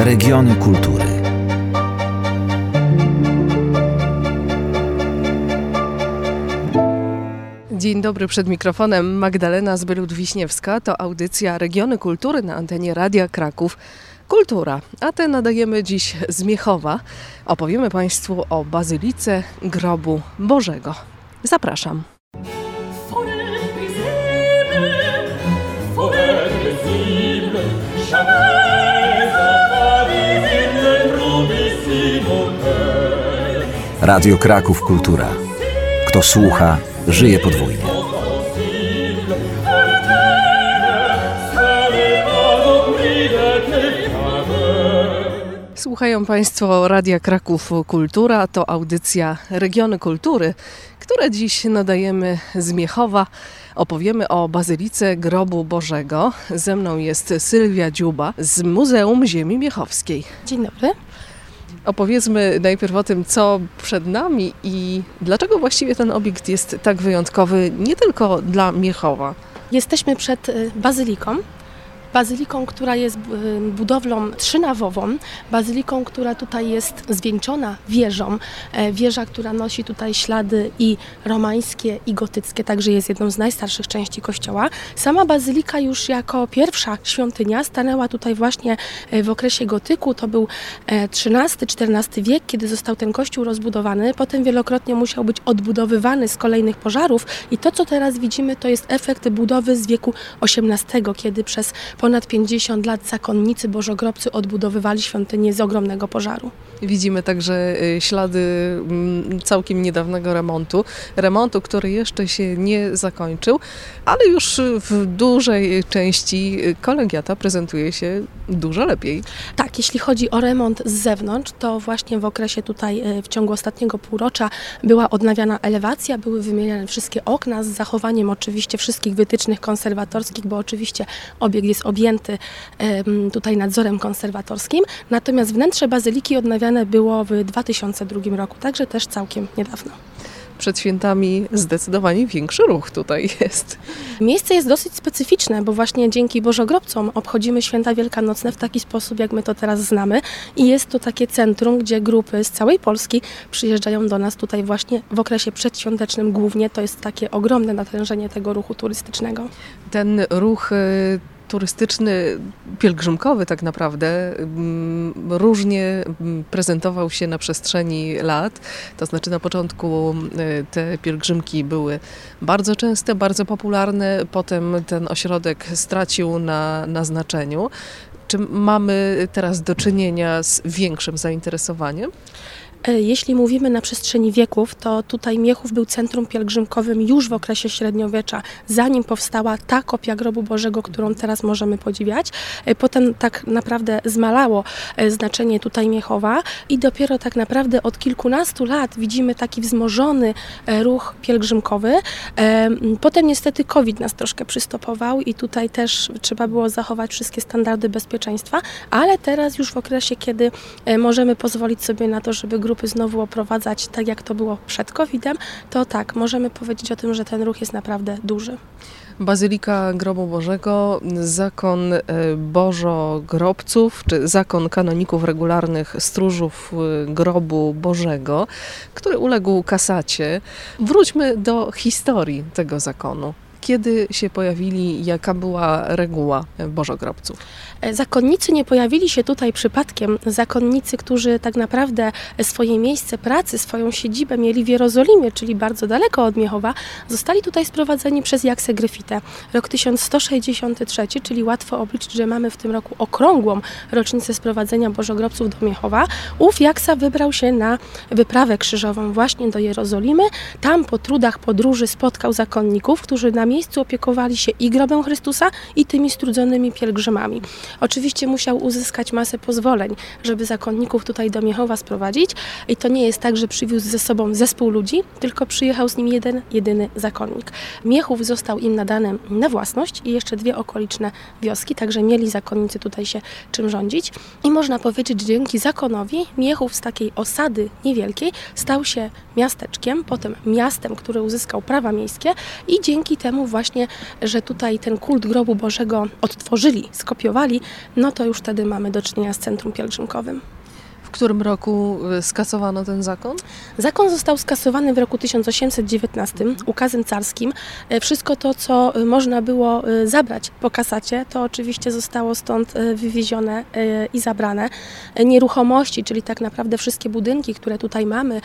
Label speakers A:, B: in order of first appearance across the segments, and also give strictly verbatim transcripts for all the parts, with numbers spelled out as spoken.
A: Regiony kultury.
B: Dzień dobry, przed mikrofonem Magdalena Zbylut-Wiśniewska. To audycja Regiony Kultury na antenie Radia Kraków. Kultura, a tę nadajemy dziś z Miechowa. Opowiemy Państwu o Bazylice Grobu Bożego. Zapraszam.
A: Radio Kraków Kultura. Kto słucha, żyje podwójnie.
B: Słuchają Państwo Radia Kraków Kultura. To audycja Regiony Kultury, które dziś nadajemy z Miechowa. Opowiemy o Bazylice Grobu Bożego. Ze mną jest Sylwia Dziuba z Muzeum Ziemi Miechowskiej.
C: Dzień dobry.
B: Opowiedzmy najpierw o tym, co przed nami i dlaczego właściwie ten obiekt jest tak wyjątkowy, nie tylko dla Miechowa.
C: Jesteśmy przed bazyliką. Bazyliką, która jest budowlą trzynawową, bazyliką, która tutaj jest zwieńczona wieżą. Wieża, która nosi tutaj ślady i romańskie, i gotyckie, także jest jedną z najstarszych części kościoła. Sama bazylika już jako pierwsza świątynia stanęła tutaj właśnie w okresie gotyku. To był trzynasty czternasty wiek, kiedy został ten kościół rozbudowany. Potem wielokrotnie musiał być odbudowywany z kolejnych pożarów i to, co teraz widzimy, to jest efekt budowy z wieku osiemnastego, kiedy przez ponad pięćdziesiąt lat zakonnicy bożogrobcy odbudowywali świątynię z ogromnego pożaru.
B: Widzimy także ślady całkiem niedawnego remontu. Remontu, który jeszcze się nie zakończył, ale już w dużej części kolegiata prezentuje się dużo lepiej.
C: Tak, jeśli chodzi o remont z zewnątrz, to właśnie w okresie tutaj w ciągu ostatniego półrocza była odnawiana elewacja, były wymieniane wszystkie okna z zachowaniem oczywiście wszystkich wytycznych konserwatorskich, bo oczywiście obiekt jest objęty tutaj nadzorem konserwatorskim. Natomiast wnętrze bazyliki odnawiane było w dwa tysiące drugim roku, także też całkiem niedawno.
B: Przed świętami zdecydowanie większy ruch tutaj jest.
C: Miejsce jest dosyć specyficzne, bo właśnie dzięki bożogrobcom obchodzimy święta wielkanocne w taki sposób, jak my to teraz znamy. I jest to takie centrum, gdzie grupy z całej Polski przyjeżdżają do nas tutaj właśnie w okresie przedświątecznym głównie. To jest takie ogromne natężenie tego ruchu turystycznego.
B: Ten ruch turystyczny, pielgrzymkowy tak naprawdę, różnie prezentował się na przestrzeni lat. To znaczy na początku te pielgrzymki były bardzo częste, bardzo popularne, potem ten ośrodek stracił na, na znaczeniu. Czy mamy teraz do czynienia z większym zainteresowaniem?
C: Jeśli mówimy na przestrzeni wieków, to tutaj Miechów był centrum pielgrzymkowym już w okresie średniowiecza, zanim powstała ta kopia Grobu Bożego, którą teraz możemy podziwiać. Potem tak naprawdę zmalało znaczenie tutaj Miechowa i dopiero tak naprawdę od kilkunastu lat widzimy taki wzmożony ruch pielgrzymkowy. Potem niestety COVID nas troszkę przystopował i tutaj też trzeba było zachować wszystkie standardy bezpieczeństwa, ale teraz już w okresie, kiedy możemy pozwolić sobie na to, żeby grupy znowu oprowadzać tak, jak to było przed kowidem, to tak, możemy powiedzieć o tym, że ten ruch jest naprawdę duży.
B: Bazylika Grobu Bożego, zakon bożogrobców, czy zakon kanoników regularnych stróżów Grobu Bożego, który uległ kasacie. Wróćmy do historii tego zakonu. Kiedy się pojawili, jaka była reguła bożogrobców?
C: Zakonnicy nie pojawili się tutaj przypadkiem. Zakonnicy, którzy tak naprawdę swoje miejsce pracy, swoją siedzibę mieli w Jerozolimie, czyli bardzo daleko od Miechowa, zostali tutaj sprowadzeni przez Jaksę Gryfitę. Rok tysiąc sto sześćdziesiąty trzeci, czyli łatwo obliczyć, że mamy w tym roku okrągłą rocznicę sprowadzenia bożogrobców do Miechowa. Ów Jaksa wybrał się na wyprawę krzyżową właśnie do Jerozolimy. Tam po trudach podróży spotkał zakonników, którzy na miejscu opiekowali się i grobem Chrystusa, i tymi strudzonymi pielgrzymami. Oczywiście musiał uzyskać masę pozwoleń, żeby zakonników tutaj do Miechowa sprowadzić i to nie jest tak, że przywiózł ze sobą zespół ludzi, tylko przyjechał z nim jeden, jedyny zakonnik. Miechów został im nadany na własność i jeszcze dwie okoliczne wioski, także mieli zakonnicy tutaj się czym rządzić i można powiedzieć, że dzięki zakonowi Miechów z takiej osady niewielkiej stał się miasteczkiem, potem miastem, które uzyskał prawa miejskie i dzięki temu powodu właśnie, że tutaj ten kult grobu Bożego odtworzyli, skopiowali, no to już wtedy mamy do czynienia z centrum pielgrzymkowym.
B: W którym roku skasowano ten zakon?
C: Zakon został skasowany w roku tysiąc osiemset dziewiętnastym ukazem carskim. Wszystko to, co można było zabrać po kasacie, to oczywiście zostało stąd wywiezione i zabrane. Nieruchomości, czyli tak naprawdę wszystkie budynki, które tutaj mamy,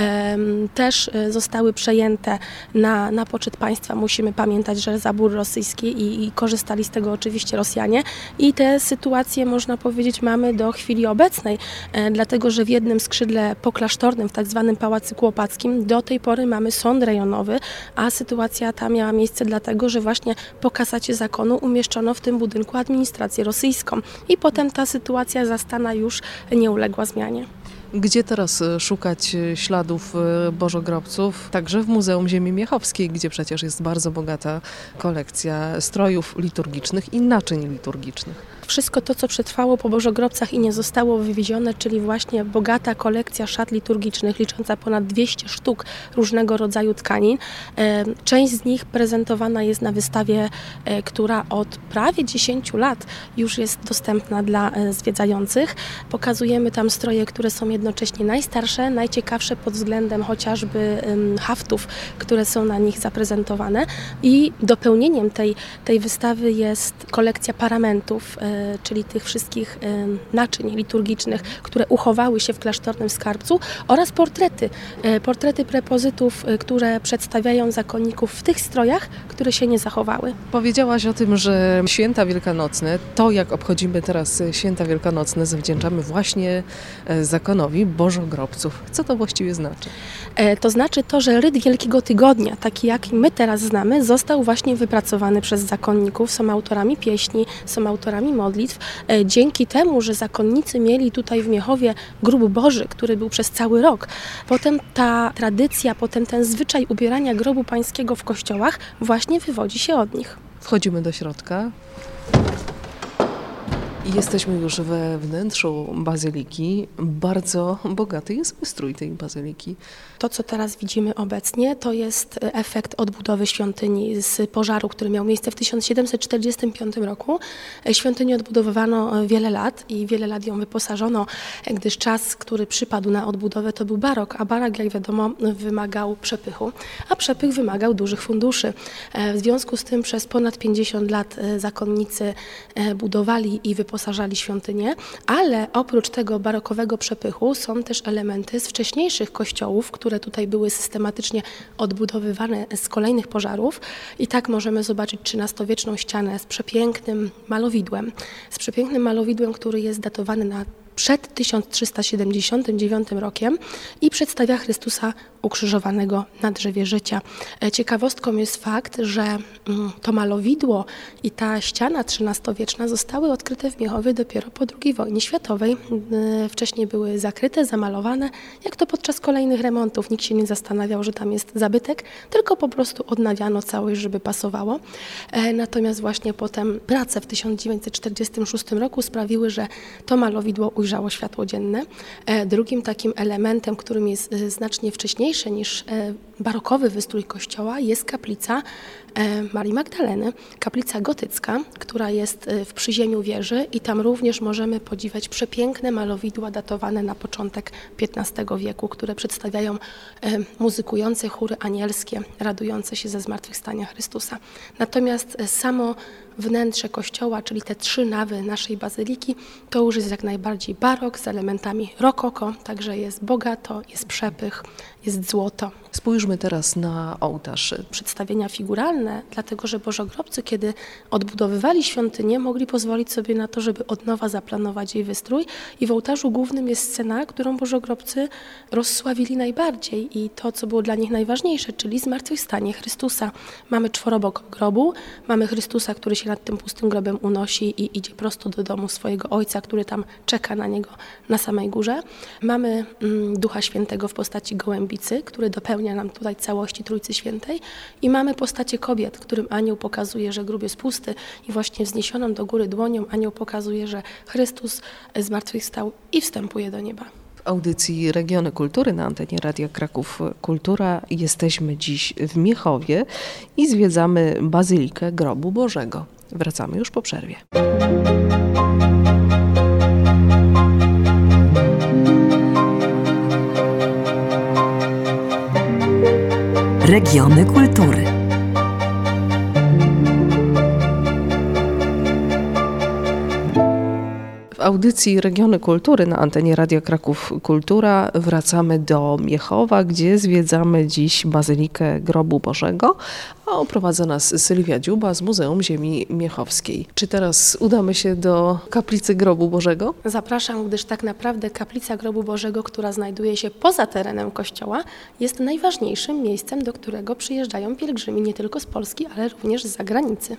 C: też zostały przejęte na, na poczet państwa. Musimy pamiętać, że zabór rosyjski i, i korzystali z tego oczywiście Rosjanie. I te sytuacje, można powiedzieć, mamy do chwili obecnej. Dlatego, że w jednym skrzydle poklasztornym, w tak zwanym Pałacyku Opackim, do tej pory mamy sąd rejonowy, a sytuacja ta miała miejsce dlatego, że właśnie po kasacie zakonu umieszczono w tym budynku administrację rosyjską i potem ta sytuacja zastana już nie uległa zmianie.
B: Gdzie teraz szukać śladów bożogrobców? Także w Muzeum Ziemi Miechowskiej, gdzie przecież jest bardzo bogata kolekcja strojów liturgicznych i naczyń liturgicznych.
C: Wszystko to, co przetrwało po bożogrobcach i nie zostało wywiezione, czyli właśnie bogata kolekcja szat liturgicznych, licząca ponad dwieście sztuk różnego rodzaju tkanin. Część z nich prezentowana jest na wystawie, która od prawie dziesięciu lat już jest dostępna dla zwiedzających. Pokazujemy tam stroje, które są jednocześnie najstarsze, najciekawsze pod względem chociażby haftów, które są na nich zaprezentowane. I dopełnieniem tej, tej wystawy jest kolekcja paramentów, czyli tych wszystkich naczyń liturgicznych, które uchowały się w klasztornym skarbcu, oraz portrety. Portrety prepozytów, które przedstawiają zakonników w tych strojach, które się nie zachowały.
B: Powiedziałaś o tym, że święta wielkanocne, to jak obchodzimy teraz święta wielkanocne, zawdzięczamy właśnie zakonowi bożogrobców. Co to właściwie znaczy?
C: To znaczy to, że ryt Wielkiego Tygodnia, taki jaki my teraz znamy, został właśnie wypracowany przez zakonników. Są autorami pieśni, są autorami modlitw. Dzięki temu, że zakonnicy mieli tutaj w Miechowie grób Boży, który był przez cały rok, potem ta tradycja, potem ten zwyczaj ubierania grobu pańskiego w kościołach właśnie wywodzi się od nich.
B: Wchodzimy do środka. I jesteśmy już we wnętrzu bazyliki. Bardzo bogaty jest wystrój tej bazyliki.
C: To, co teraz widzimy obecnie, to jest efekt odbudowy świątyni z pożaru, który miał miejsce w tysiąc siedemset czterdziestym piątym roku. Świątynię odbudowywano wiele lat i wiele lat ją wyposażono, gdyż czas, który przypadł na odbudowę, to był barok, a barok, jak wiadomo, wymagał przepychu, a przepych wymagał dużych funduszy. W związku z tym przez ponad pięćdziesiąt lat zakonnicy budowali i wyposażali świątynię, ale oprócz tego barokowego przepychu są też elementy z wcześniejszych kościołów, które tutaj były systematycznie odbudowywane z kolejnych pożarów. I tak możemy zobaczyć trzynastowieczną ścianę z przepięknym malowidłem, z przepięknym malowidłem, który jest datowany na przed tysiąc trzysta siedemdziesiątym dziewiątym rokiem i przedstawia Chrystusa ukrzyżowanego na drzewie życia. Ciekawostką jest fakt, że to malowidło i ta ściana trzynastowieczna zostały odkryte w Miechowie dopiero po drugiej wojnie światowej. Wcześniej były zakryte, zamalowane, jak to podczas kolejnych remontów. Nikt się nie zastanawiał, że tam jest zabytek, tylko po prostu odnawiano całość, żeby pasowało. Natomiast właśnie potem prace w tysiąc dziewięćset czterdziestym szóstym roku sprawiły, że to malowidło ujrzało światło dzienne. Drugim takim elementem, którym jest znacznie wcześniejszy niż barokowy wystrój kościoła, jest kaplica Marii Magdaleny, kaplica gotycka, która jest w przyziemiu wieży i tam również możemy podziwiać przepiękne malowidła datowane na początek piętnastego wieku, które przedstawiają muzykujące chóry anielskie, radujące się ze zmartwychwstania Chrystusa. Natomiast samo wnętrze kościoła, czyli te trzy nawy naszej bazyliki, to już jest jak najbardziej barok z elementami rokoko, także jest bogato, jest przepych, jest złoto.
B: Spójrzmy teraz na ołtarz.
C: Przedstawienia figuralne, dlatego że bożogrobcy, kiedy odbudowywali świątynię, mogli pozwolić sobie na to, żeby od nowa zaplanować jej wystrój i w ołtarzu głównym jest scena, którą bożogrobcy rozsławili najbardziej i to, co było dla nich najważniejsze, czyli zmartwychwstanie Chrystusa. Mamy czworobok grobu, mamy Chrystusa, który się nad tym pustym grobem unosi i idzie prosto do domu swojego Ojca, który tam czeka na niego na samej górze. Mamy mm, Ducha Świętego w postaci gołębicy, który dopełnia nam tutaj całości Trójcy Świętej i mamy postacie kobiet, którym anioł pokazuje, że grób jest pusty i właśnie wzniesioną do góry dłonią anioł pokazuje, że Chrystus zmartwychwstał i wstępuje do nieba.
B: W audycji Regiony Kultury na antenie Radia Kraków Kultura jesteśmy dziś w Miechowie i zwiedzamy Bazylikę Grobu Bożego. Wracamy już po przerwie.
A: Regiony Kultury.
B: W audycji Regiony Kultury na antenie Radia Kraków Kultura wracamy do Miechowa, gdzie zwiedzamy dziś Bazylikę Grobu Bożego, a oprowadza nas Sylwia Dziuba z Muzeum Ziemi Miechowskiej. Czy teraz udamy się do kaplicy Grobu Bożego?
C: Zapraszam, gdyż tak naprawdę kaplica Grobu Bożego, która znajduje się poza terenem kościoła, jest najważniejszym miejscem, do którego przyjeżdżają pielgrzymi nie tylko z Polski, ale również z zagranicy.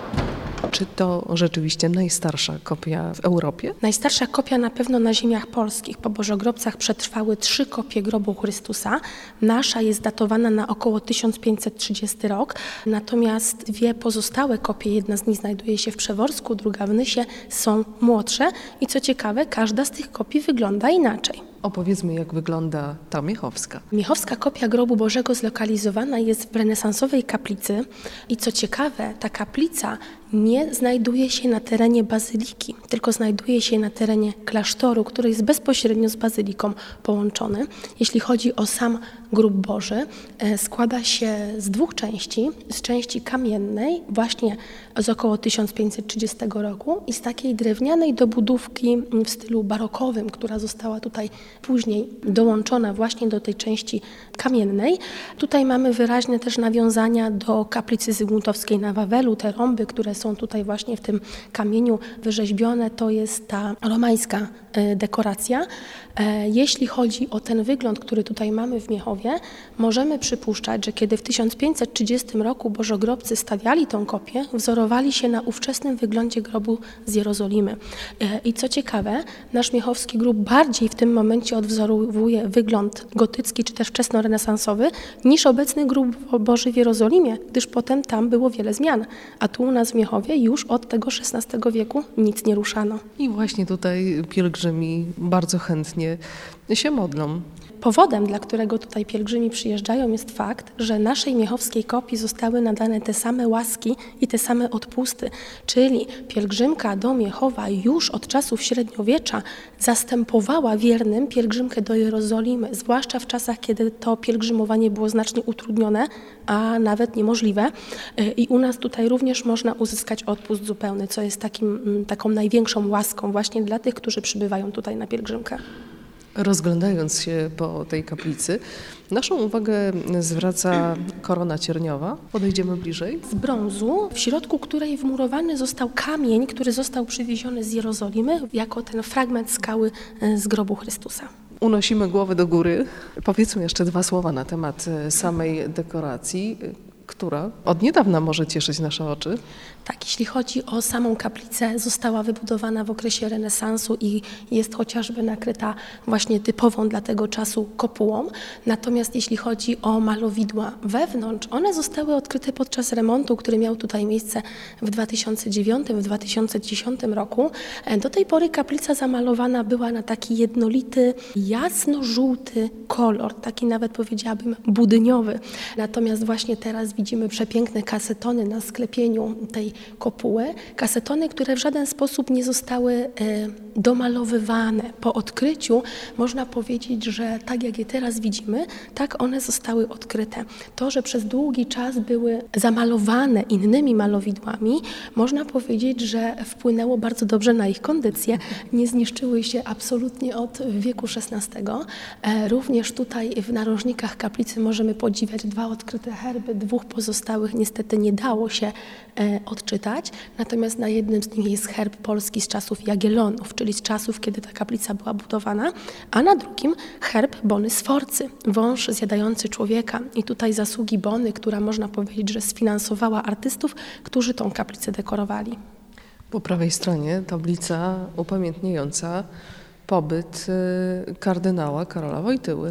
B: Czy to rzeczywiście najstarsza kopia w Europie?
C: Najstarsza kopia na pewno na ziemiach polskich. Po Bożogrobcach przetrwały trzy kopie grobu Chrystusa. Nasza jest datowana na około tysiąc pięćset trzydziesty rok, natomiast dwie pozostałe kopie, jedna z nich znajduje się w Przeworsku, druga w Nysie, są młodsze i co ciekawe, każda z tych kopii wygląda inaczej.
B: Opowiedzmy, jak wygląda ta miechowska.
C: Miechowska kopia Grobu Bożego zlokalizowana jest w renesansowej kaplicy i co ciekawe, ta kaplica nie znajduje się na terenie bazyliki, tylko znajduje się na terenie klasztoru, który jest bezpośrednio z bazyliką połączony. Jeśli chodzi o sam Grób Boży, składa się z dwóch części, z części kamiennej, właśnie z około tysiąc pięćset trzydziestego roku i z takiej drewnianej dobudówki w stylu barokowym, która została tutaj później dołączona właśnie do tej części kamiennej. Tutaj mamy wyraźne też nawiązania do kaplicy zygmuntowskiej na Wawelu. Te rąby, które są tutaj właśnie w tym kamieniu wyrzeźbione, to jest ta romańska dekoracja. Jeśli chodzi o ten wygląd, który tutaj mamy w Miechowie, możemy przypuszczać, że kiedy w tysiąc pięćset trzydziestym roku bożogrobcy stawiali tą kopię, wzorowali się na ówczesnym wyglądzie grobu z Jerozolimy. I co ciekawe, nasz miechowski grób bardziej w tym momencie odwzorowuje wygląd gotycki czy też wczesnorenesansowy niż obecny grób Boży w Jerozolimie, gdyż potem tam było wiele zmian, a tu u nas w Miechowie już od tego szesnastego wieku nic nie ruszano.
B: I właśnie tutaj pielgrzymi bardzo chętnie się modlą.
C: Powodem, dla którego tutaj pielgrzymi przyjeżdżają, jest fakt, że naszej miechowskiej kopii zostały nadane te same łaski i te same odpusty, czyli pielgrzymka do Miechowa już od czasów średniowiecza zastępowała wiernym pielgrzymkę do Jerozolimy, zwłaszcza w czasach, kiedy to pielgrzymowanie było znacznie utrudnione, a nawet niemożliwe. I u nas tutaj również można uzyskać odpust zupełny, co jest takim, taką największą łaską właśnie dla tych, którzy przybywają tutaj na pielgrzymkę.
B: Rozglądając się po tej kaplicy, naszą uwagę zwraca korona cierniowa. Podejdziemy bliżej.
C: Z brązu, w środku której wmurowany został kamień, który został przywieziony z Jerozolimy jako ten fragment skały z grobu Chrystusa.
B: Unosimy głowę do góry. Powiedzmy jeszcze dwa słowa na temat samej dekoracji, która od niedawna może cieszyć nasze oczy.
C: Tak, jeśli chodzi o samą kaplicę, została wybudowana w okresie renesansu i jest chociażby nakryta właśnie typową dla tego czasu kopułą. Natomiast jeśli chodzi o malowidła wewnątrz, one zostały odkryte podczas remontu, który miał tutaj miejsce w dwa tysiące dziewiątym, w dwa tysiące dziesiątym roku. Do tej pory kaplica zamalowana była na taki jednolity, jasno-żółty kolor, taki nawet powiedziałabym budyniowy. Natomiast właśnie teraz widzimy przepiękne kasetony na sklepieniu tej kopuły. Kasetony, które w żaden sposób nie zostały e, domalowywane. Po odkryciu można powiedzieć, że tak jak je teraz widzimy, tak one zostały odkryte. To, że przez długi czas były zamalowane innymi malowidłami, można powiedzieć, że wpłynęło bardzo dobrze na ich kondycję. Nie zniszczyły się absolutnie od wieku szesnastego. E, również tutaj w narożnikach kaplicy możemy podziwiać dwa odkryte herby, dwóch pozostałych niestety nie dało się e, odczytać, natomiast na jednym z nich jest herb polski z czasów Jagiellonów, czyli z czasów, kiedy ta kaplica była budowana, a na drugim herb Bony Sforcy, wąż zjadający człowieka. I tutaj zasługi Bony, która można powiedzieć, że sfinansowała artystów, którzy tą kaplicę dekorowali.
B: Po prawej stronie tablica upamiętniająca pobyt kardynała Karola Wojtyły.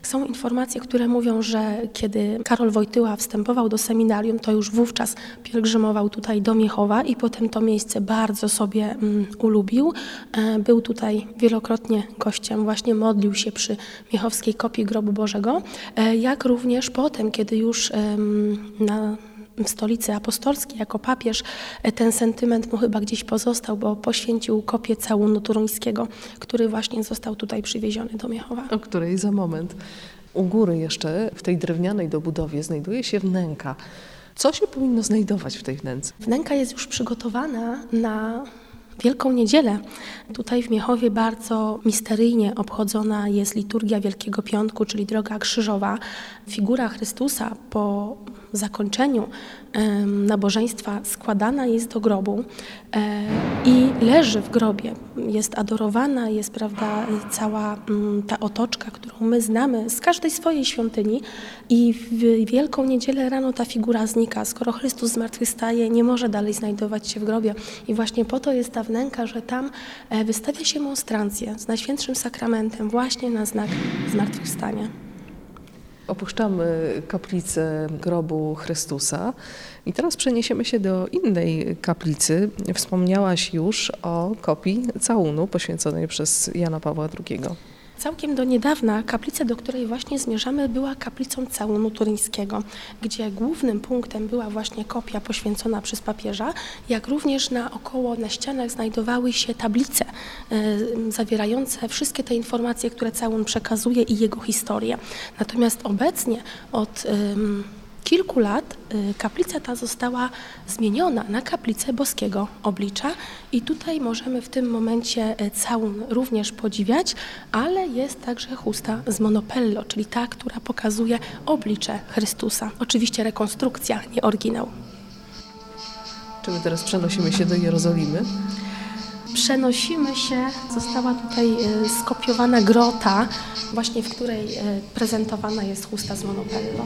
C: Są informacje, które mówią, że kiedy Karol Wojtyła wstępował do seminarium, to już wówczas pielgrzymował tutaj do Miechowa i potem to miejsce bardzo sobie um, ulubił. E, był tutaj wielokrotnie gościem, właśnie modlił się przy Miechowskiej kopii Grobu Bożego, e, jak również potem, kiedy już um, na w stolicy apostolskiej jako papież ten sentyment mu chyba gdzieś pozostał, bo poświęcił kopię całunu turyńskiego, który właśnie został tutaj przywieziony do Miechowa.
B: O której za moment. U góry jeszcze w tej drewnianej dobudowie znajduje się wnęka. Co się powinno znajdować w tej wnęce?
C: Wnęka jest już przygotowana na Wielką Niedzielę. Tutaj w Miechowie bardzo misteryjnie obchodzona jest liturgia Wielkiego Piątku, czyli Droga Krzyżowa. Figura Chrystusa po zakończeniu e, nabożeństwa składana jest do grobu e, i leży w grobie. Jest adorowana, jest, prawda, cała m, ta otoczka, którą my znamy z każdej swojej świątyni i w Wielką Niedzielę rano ta figura znika. Skoro Chrystus zmartwychwstaje, nie może dalej znajdować się w grobie i właśnie po to jest ta wnęka, że tam e, wystawia się monstrancję z Najświętszym Sakramentem właśnie na znak zmartwychwstania.
B: Opuszczamy kaplicę grobu Chrystusa i teraz przeniesiemy się do innej kaplicy. Wspomniałaś już o kopii całunu poświęconej przez Jana Pawła drugiego.
C: Całkiem do niedawna kaplica, do której właśnie zmierzamy, była kaplicą całunu turyńskiego, gdzie głównym punktem była właśnie kopia poświęcona przez papieża, jak również naokoło na ścianach znajdowały się tablice y, zawierające wszystkie te informacje, które całun przekazuje i jego historię. Natomiast obecnie od y, kilku lat y, kaplica ta została zmieniona na kaplicę Boskiego Oblicza i tutaj możemy w tym momencie y, całun również podziwiać, ale jest także chusta z Monopello, czyli ta, która pokazuje oblicze Chrystusa. Oczywiście rekonstrukcja, nie oryginał.
B: Czy my teraz przenosimy się do Jerozolimy?
C: Przenosimy się, została tutaj y, skopiowana grota, właśnie w której y, prezentowana jest chusta z Monopello.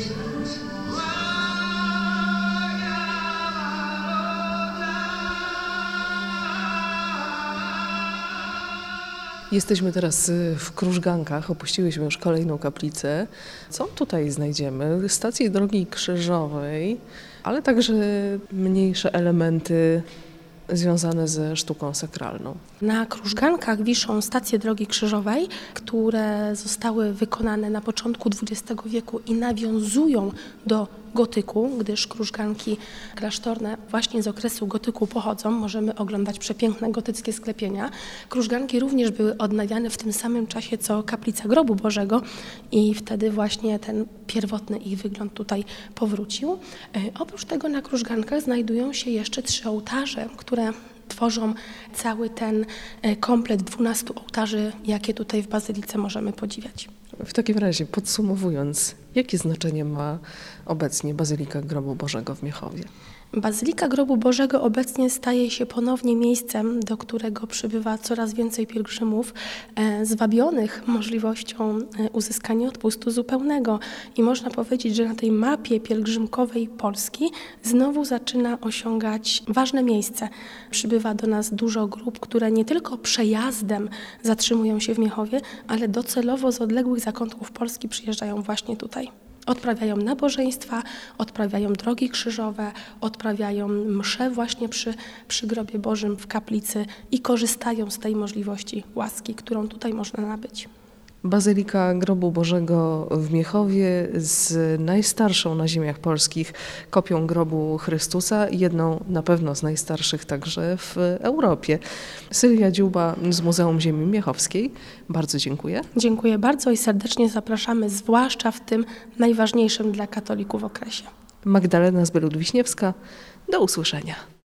B: Jesteśmy teraz w Krużgankach, opuściłyśmy już kolejną kaplicę. Co tutaj znajdziemy? Stację Drogi Krzyżowej, ale także mniejsze elementy związane ze sztuką sakralną.
C: Na Krużgankach wiszą stacje Drogi Krzyżowej, które zostały wykonane na początku dwudziestego wieku i nawiązują do gotyku, gdyż krużganki klasztorne właśnie z okresu gotyku pochodzą. Możemy oglądać przepiękne gotyckie sklepienia. Krużganki również były odnawiane w tym samym czasie, co kaplica Grobu Bożego i wtedy właśnie ten pierwotny ich wygląd tutaj powrócił. E, oprócz tego na Krużgankach znajdują się jeszcze trzy ołtarze, które tworzą cały ten komplet dwunastu ołtarzy, jakie tutaj w Bazylice możemy podziwiać.
B: W takim razie, podsumowując, jakie znaczenie ma obecnie Bazylika Grobu Bożego w Miechowie?
C: Bazylika Grobu Bożego obecnie staje się ponownie miejscem, do którego przybywa coraz więcej pielgrzymów e, zwabionych możliwością e, uzyskania odpustu zupełnego. I można powiedzieć, że na tej mapie pielgrzymkowej Polski znowu zaczyna osiągać ważne miejsce. Przybywa do nas dużo grup, które nie tylko przejazdem zatrzymują się w Miechowie, ale docelowo z odległych zakątków Polski przyjeżdżają właśnie tutaj. Odprawiają nabożeństwa, odprawiają drogi krzyżowe, odprawiają msze właśnie przy, przy grobie Bożym w kaplicy i korzystają z tej możliwości łaski, którą tutaj można nabyć.
B: Bazylika Grobu Bożego w Miechowie z najstarszą na ziemiach polskich kopią grobu Chrystusa, jedną na pewno z najstarszych także w Europie. Sylwia Dziuba z Muzeum Ziemi Miechowskiej. Bardzo dziękuję.
C: Dziękuję bardzo i serdecznie zapraszamy, zwłaszcza w tym najważniejszym dla katolików okresie.
B: Magdalena Zbylud-Wiśniewska. Do usłyszenia.